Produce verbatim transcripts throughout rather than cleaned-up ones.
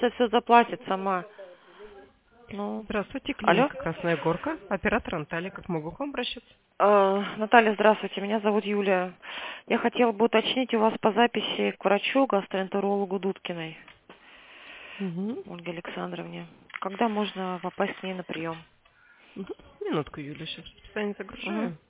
администрация все заплатит сама. Ну, Здравствуйте, алло? клиника Красная Горка, оператор Наталья, как могу к вам обращаться? Э, Наталья, здравствуйте, меня зовут Юлия. Я хотела бы уточнить у вас по записи к врачу, гастроэнтерологу Дудкиной Угу. Ольге Александровне. Когда можно попасть к ней на прием? Угу. Минутку, Юля, сейчас расписание Угу. загружаю.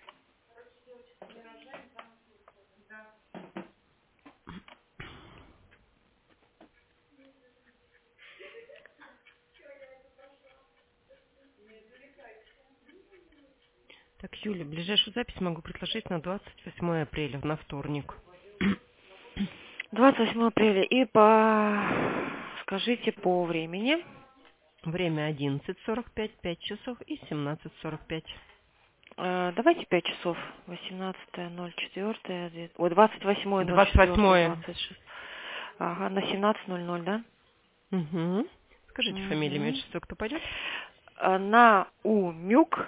Так, Юля, ближайшую запись могу предложить на двадцать восьмое апреля, на вторник. двадцать восьмого апреля. И по... Скажите по времени. Время одиннадцать сорок пять, пять часов и семнадцать сорок пять. Э, давайте пять часов. восемнадцатое ноль четыре. Ой, двадцать восьмое ноль двадцать четыре. восьмое. двадцать шесть. Ага, на семнадцать ноль ноль, да? Угу. Скажите фамилию, имя, Угу. отчество, кто пойдет? На У-Мюк.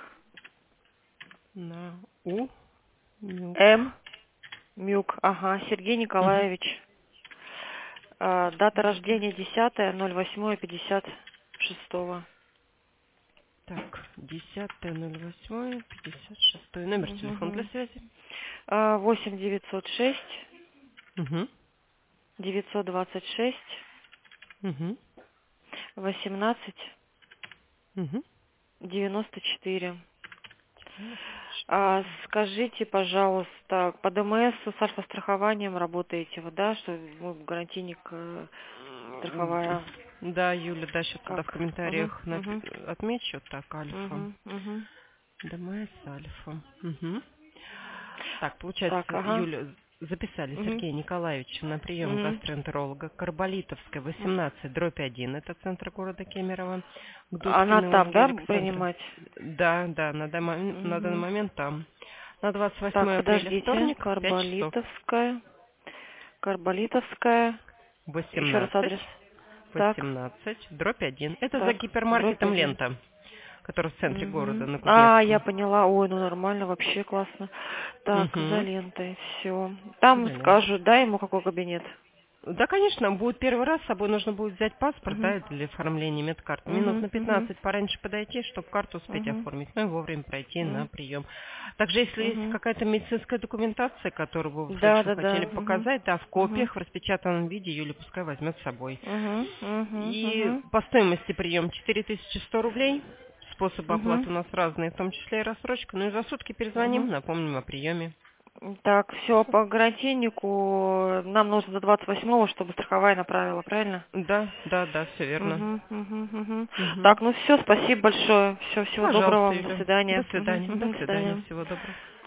На У. Нюк. М. Мюк. Ага, Сергей Угу. Николаевич. А, дата рождения десятое ноль восьмое пятьдесят шестого. Так, десятое ноль восьмое пятьдесят шестое. Номер телефона для Угу. связи. восемь девятьсот шесть Угу. девятьсот двадцать шесть Угу. восемнадцать Угу. девяносто четыре. девяносто А, четыре. скажите, пожалуйста, по ДМС с альфа-страхованием работаете вы, да? Что ну, гарантийник э, страховая. Да, Юля, да, сейчас тогда в Как? Угу, комментариях угу, напи- отмечу. Так, альфа. угу, угу. ДМС, альфа. Угу. Так, Так, получается, ага. Юля, записали Угу, Сергея Николаевича на прием угу. гастроэнтеролога Карболитовская, восемнадцать, дробь один, это центр города Кемерово. К Она Дудкиной там, Ольге да, Александровне. принимать? Да, да, на, данный мо- на данный Угу. момент там. На двадцать Так, восьмое апреля, подождите. вторник, пять часов. Карболитовская. Карболитовская. Еще раз восемнадцать, адрес. Так, восемнадцать, дробь один. Это за так, дробь гипермаркетом один. «Лента», который в центре города, Угу. на А, я Кузнецком. поняла. Ой, ну нормально, вообще классно. Так, за Угу. лентой, все. Там Изолента. скажут, да, ему какой кабинет? Да, конечно, будет первый раз, с собой нужно будет взять паспорт, Угу. да, для оформления медкарты. Минут Угу, на угу, пятнадцать пораньше подойти, чтобы карту успеть угу, оформить, ну и вовремя пройти на угу, прием. Также, если есть угу. какая-то медицинская документация, которую вы Да, хорошо да, да. хотели Угу, показать, да, в угу, копиях, в распечатанном виде, Юля пускай возьмет с собой. угу, угу, И угу, по стоимости прием четыре тысячи сто рублей. Способы угу, оплаты у нас разные, в том числе и рассрочка. Ну и за сутки перезвоним, угу. напомним о приеме. Так, все, по гарантийнику нам нужно до двадцать восьмого, чтобы страховая направила, правильно? Да, да, да, все верно. Угу, угу, угу. Угу. Так, ну все, спасибо большое. Все, всего доброго Пожалуйста, вам, до Юля. До свидания. Угу, свидания. До угу, до свидания. свидания. Всего доброго.